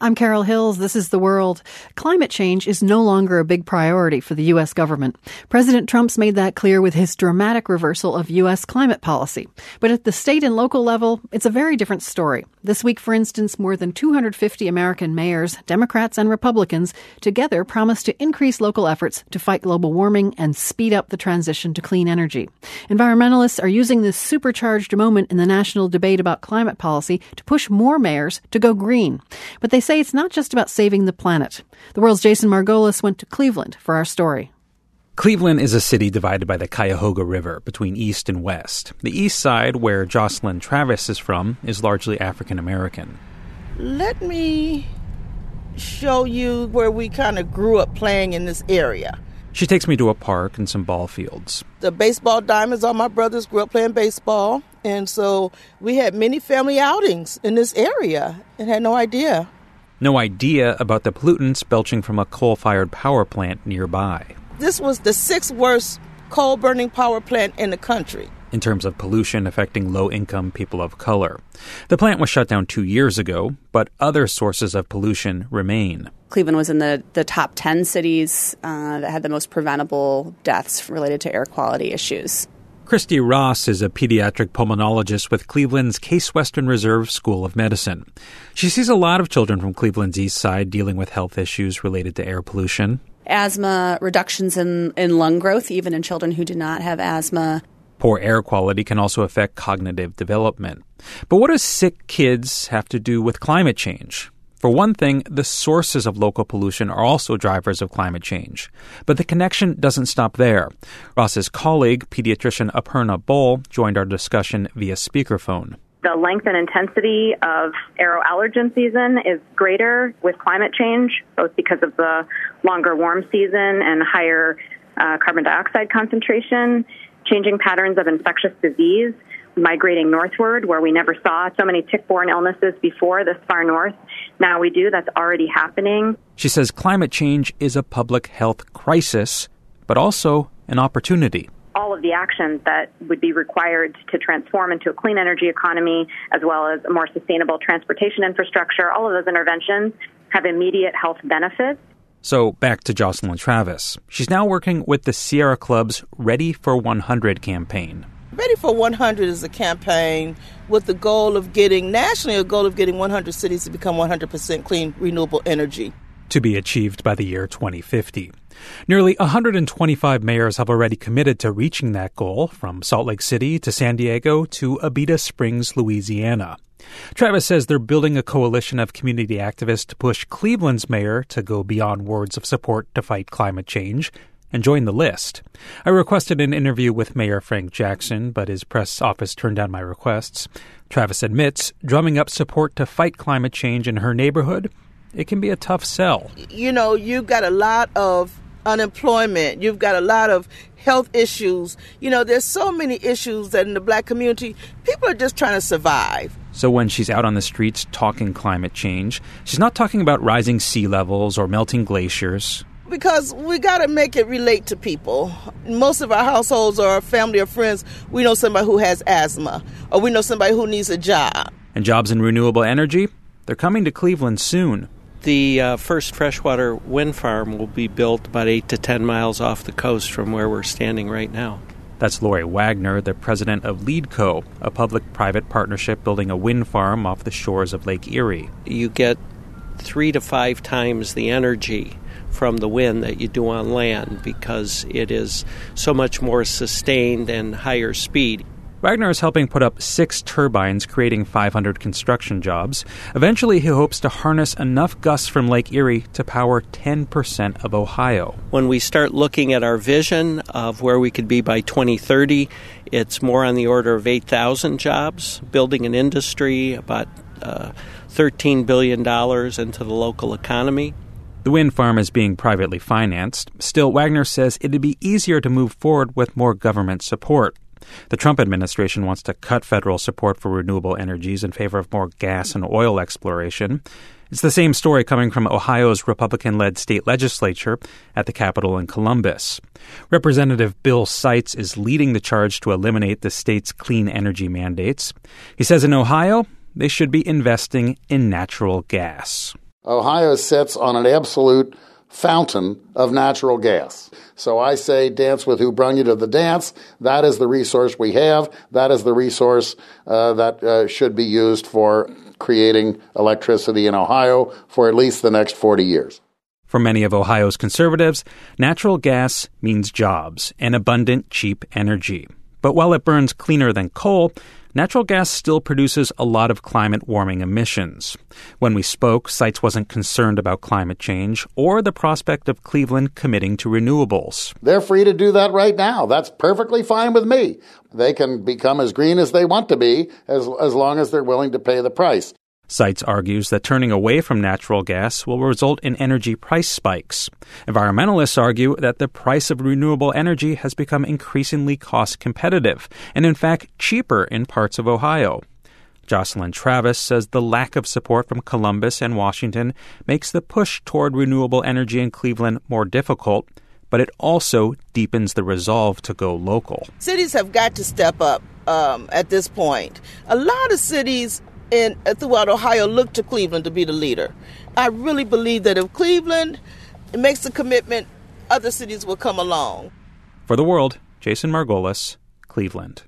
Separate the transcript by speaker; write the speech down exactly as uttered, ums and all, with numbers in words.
Speaker 1: I'm Carol Hills. This is The World. Climate change is no longer a big priority for the U S government. President Trump's made that clear with his dramatic reversal of U S climate policy. But at the state and local level, it's a very different story. This week, for instance, more than two hundred fifty American mayors, Democrats and Republicans, together promised to increase local efforts to fight global warming and speed up the transition to clean energy. Environmentalists are using this supercharged moment in the national debate about climate policy to push more mayors to go green. But they say it's not just about saving the planet. The World's Jason Margolis went to Cleveland for our story.
Speaker 2: Cleveland is a city divided by the Cuyahoga River between east and west. The east side, where Jocelyn Travis is from, is largely African American.
Speaker 3: Let me show you where we kind of grew up playing in this area.
Speaker 2: She takes me to a park and some ball fields.
Speaker 3: The baseball diamonds, all my brothers grew up playing baseball. And so we had many family outings in this area and had no idea.
Speaker 2: No idea about the pollutants belching from a coal-fired power plant nearby.
Speaker 3: This was the sixth worst coal-burning power plant in the country
Speaker 2: in terms of pollution affecting low-income people of color. The plant was shut down two years ago, but other sources of pollution remain.
Speaker 4: Cleveland was in the, the top ten cities uh, that had the most preventable deaths related to air quality issues.
Speaker 2: Christy Ross is a pediatric pulmonologist with Cleveland's Case Western Reserve School of Medicine. She sees a lot of children from Cleveland's east side dealing with health issues related to air pollution.
Speaker 4: Asthma, reductions in, in lung growth, even in children who do not have asthma.
Speaker 2: Poor air quality can also affect cognitive development. But what do sick kids have to do with climate change? For one thing, the sources of local pollution are also drivers of climate change. But the connection doesn't stop there. Ross's colleague, pediatrician Aparna Bol, joined our discussion via speakerphone.
Speaker 5: The length and intensity of aeroallergen season is greater with climate change, both because of the longer warm season and higher uh, carbon dioxide concentration, changing patterns of infectious disease, migrating northward where we never saw so many tick-borne illnesses before this far north. Now we do. That's already happening.
Speaker 2: She says climate change is a public health crisis, but also an opportunity.
Speaker 5: All of the actions that would be required to transform into a clean energy economy, as well as a more sustainable transportation infrastructure, all of those interventions have immediate health benefits.
Speaker 2: So back to Jocelyn Travis. She's now working with the Sierra Club's Ready for one hundred campaign.
Speaker 3: Ready for one hundred is a campaign with the goal of getting, nationally, a goal of getting one hundred cities to become one hundred percent clean, renewable energy.
Speaker 2: To be achieved by the year twenty fifty. Nearly one hundred twenty-five mayors have already committed to reaching that goal, from Salt Lake City to San Diego to Abita Springs, Louisiana. Travis says they're building a coalition of community activists to push Cleveland's mayor to go beyond words of support to fight climate change and join the list. I requested an interview with Mayor Frank Jackson, but his press office turned down my requests. Travis admits drumming up support to fight climate change in her neighborhood, it can be a tough sell.
Speaker 3: You know, you've got a lot of unemployment. You've got a lot of health issues. You know, there's so many issues that in the black community, people are just trying to survive.
Speaker 2: So when she's out on the streets talking climate change, she's not talking about rising sea levels or melting glaciers.
Speaker 3: Because we got to make it relate to people. Most of our households or our family or friends, we know somebody who has asthma, or we know somebody who needs a job.
Speaker 2: And jobs in renewable energy, they're coming to Cleveland soon.
Speaker 6: The uh, first freshwater wind farm will be built about eight to ten miles off the coast from where we're standing right now.
Speaker 2: That's Lori Wagner, the president of LeadCo, a public-private partnership building a wind farm off the shores of Lake Erie.
Speaker 6: You get three to five times the energy from the wind that you do on land because it is so much more sustained and higher speed.
Speaker 2: Wagner is helping put up six turbines, creating five hundred construction jobs. Eventually, he hopes to harness enough gusts from Lake Erie to power ten percent of Ohio.
Speaker 6: When we start looking at our vision of where we could be by twenty thirty, it's more on the order of eight thousand jobs, building an industry, about uh, thirteen billion dollars into the local economy.
Speaker 2: The wind farm is being privately financed. Still, Wagner says it'd be easier to move forward with more government support. The Trump administration wants to cut federal support for renewable energies in favor of more gas and oil exploration. It's the same story coming from Ohio's Republican-led state legislature at the Capitol in Columbus. Representative Bill Seitz is leading the charge to eliminate the state's clean energy mandates. He says in Ohio, they should be investing in natural gas.
Speaker 7: Ohio sits on an absolute fountain of natural gas. So I say dance with who brung you to the dance. That is the resource we have. That is the resource uh, that uh, should be used for creating electricity in Ohio for at least the next forty years.
Speaker 2: For many of Ohio's conservatives, natural gas means jobs and abundant, cheap energy. But while it burns cleaner than coal, natural gas still produces a lot of climate-warming emissions. When we spoke, Seitz wasn't concerned about climate change or the prospect of Cleveland committing to renewables.
Speaker 7: They're free to do that right now. That's perfectly fine with me. They can become as green as they want to be as, as long as they're willing to pay the price.
Speaker 2: Seitz argues that turning away from natural gas will result in energy price spikes. Environmentalists argue that the price of renewable energy has become increasingly cost competitive and, in fact, cheaper in parts of Ohio. Jocelyn Travis says the lack of support from Columbus and Washington makes the push toward renewable energy in Cleveland more difficult, but it also deepens the resolve to go local.
Speaker 3: Cities have got to step up um, at this point. A lot of cities in throughout Ohio look to Cleveland to be the leader. I really believe that if Cleveland makes a commitment, other cities will come along.
Speaker 2: For The World, Jason Margolis, Cleveland.